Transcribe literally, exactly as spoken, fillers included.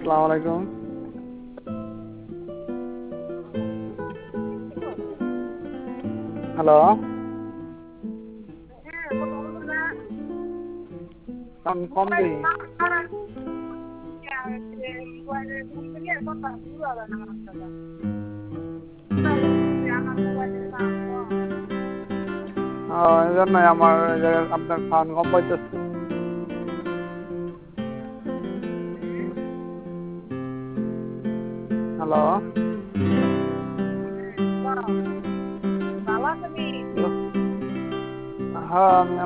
আসসালামু আলাইকুম। Hello. Sound কম দেই। ও এজন্যই আমার এই যে আপনার সাউন্ড কম পাইতেছে। হ্যালো। হ্যাঁ, আমি